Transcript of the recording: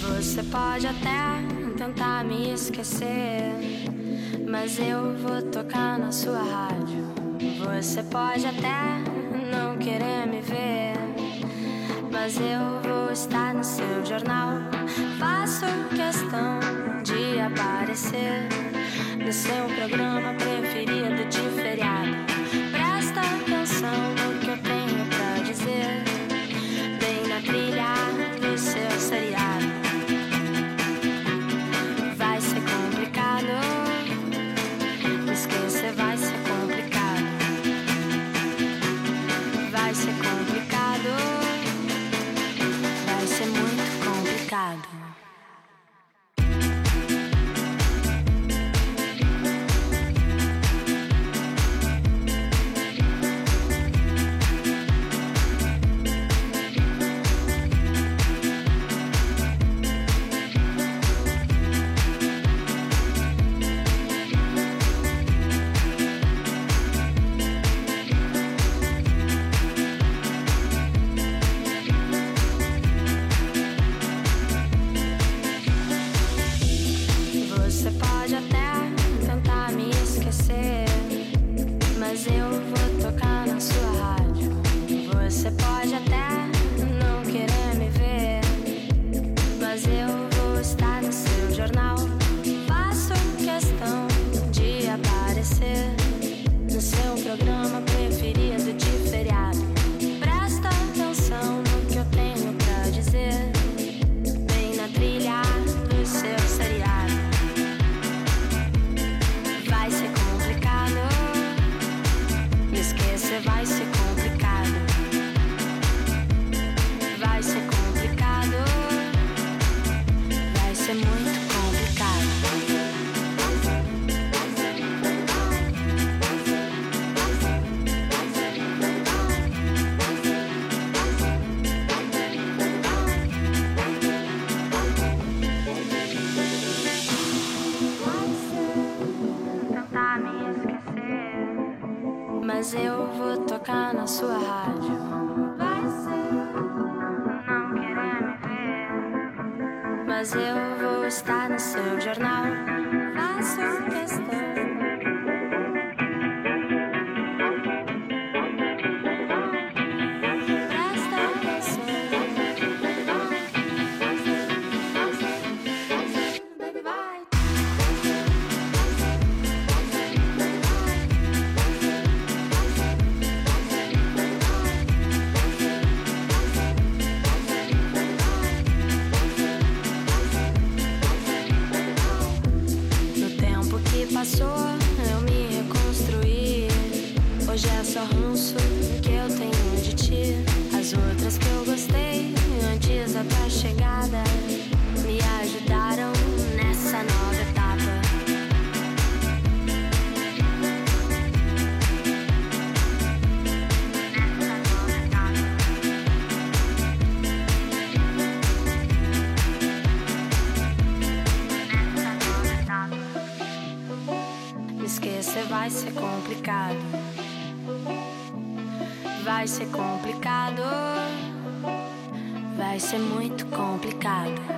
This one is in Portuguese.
Você pode até tentar me esquecer, mas eu vou tocar na sua rádio. Você pode até não querer me ver, mas eu vou estar no seu jornal. Faço questão de aparecer no seu programa preferido de feriado. Presta atenção no que eu tenho pra dizer, bem na trilha do seu seriado. Vai ser complicado, esquecer vai ser complicado. Vai ser complicado, vai ser muito complicado. Mas eu vou tocar na sua rádio. Você pode até não querer me ver, mas eu vou estar no seu jornal. Faço questão de aparecer no seu programa preferido de feriado. Presta atenção no que eu tenho pra dizer, bem na trilha do seu seriado. Vai ser complicado, esquecer vai ser complicado. Vai ser complicado, vai ser muito complicado. Tentar me esquecer, mas eu vou tocar na sua rádio. Vai ser não querer me ver, mas eu vou estar no seu jornal. Faço questão. Passou, eu me reconstruí. Hoje é só ranço que eu tenho de ti. As outras que eu gostei antes da tua chegada me ajudaram nessa nova etapa. Esquecer vai ser complicado. Vai ser complicado, vai ser muito complicado.